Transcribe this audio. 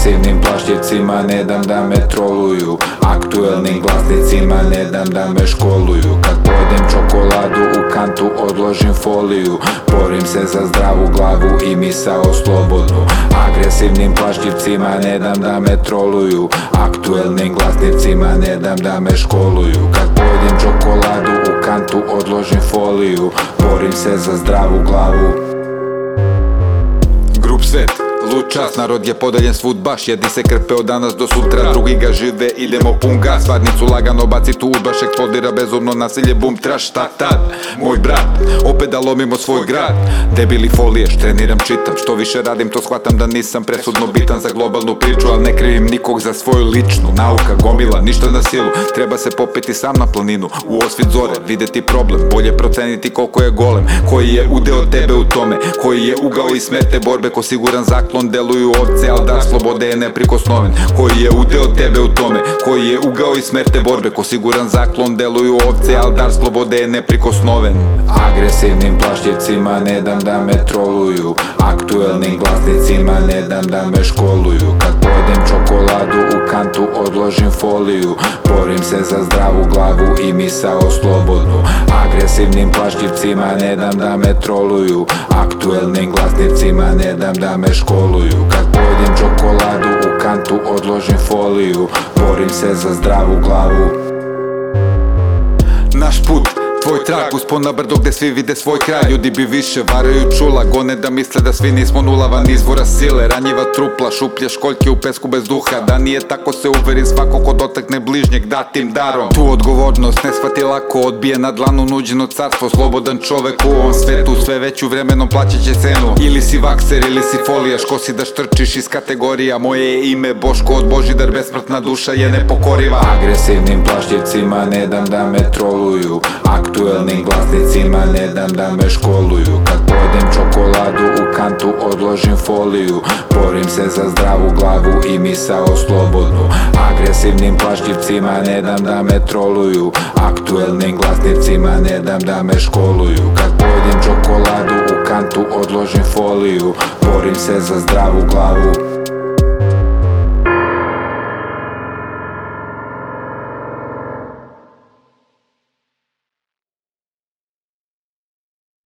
Agresivnim plašljivcima ne dam da me troluju, aktuelnim glasnicima ne dam da me školuju. Kad pojedem čokoladu u kantu odložim foliju, borim se za zdravu glavu i misao slobodnu. Agresivnim plašljivcima ne dam da me troluju, aktuelnim glasnicima ne dam da me školuju. Kad pojedem čokoladu u kantu odložim foliju, borim se za zdravu glavu. Grup Svet, lud čas, narod je podeljen svud baš. Jedni se krpe od danas do sutra, drugi ga žive, idemo pun gas. Varnicu lagano baci tu udbaš, eksplodira bezumno nasilje, bum, traš, šta tad? Moj brat, opet da lomimo svoj grad. Debili foliješ, treniram, čitam, što više radim to shvatam da nisam presudno bitan za globalnu priču. Al ne krivim nikog za svoju ličnu, nauka gomila, ništa na silu. Treba se popeti sam na planinu, u osvit zore, videti problem, bolje proceniti koliko je golem. Koji je udeo tebe u tome, koji je ugao i smerte borbe, ko siguran zaklon deluju ovce, al dar slobode je neprikosnoven. Koji je udeo tebe u tome, koji je ugao i smerte borbe, ko siguran zaklon deluju ovce, al dar slobode je neprikosnoven. Agresivnim plašljivcima ne dam da me troluju, aktuelnim glasnicima ne dam da me školuju. Kad pojedem čokoladu u kantu odložim foliju, borim se za zdravu glavu i misao slobodnu. Agresivnim plašljivcima ne dam da me troluju, aktuelnim glasnicima ne dam da me školuju. Kad pojedem čokoladu u kantu odložim foliju, borim se za zdravu glavu. Naš put, tvoj trag, uspon na brdo gde svi vide svoj kraj. Ljudi bi više varaju čula, gone da misle da svi nismo nula van izvora sile. Ranjiva trupla, šuplje školjke u pesku bez duha. Da nije tako se uveri svako ko dotakne bližnjeg datim darom. Tu odgovornost ne shvati lako, odbije na dlanu nuđeno carstvo. Slobodan čovek u ovom svetu, sve veću vremenom plaćat će cenu. Ili si vakser ili si folijaš, ko si da štrčiš iz kategorija. Moje je ime Boško od Božidar, besmrtna duša je nepokoriva. Agresivnim plašljivcima ne dam da me troluju, aktuelnim glasnicima ne dam da me školuju. Kad pojedem čokoladu u kantu odložim foliju, borim se za zdravu glavu i misao slobodnu. Agresivnim plašljivcima ne dam da me troluju, aktuelnim glasnicima ne dam da me školuju. Kad pojedem čokoladu u kantu odložim foliju, borim se za zdravu glavu.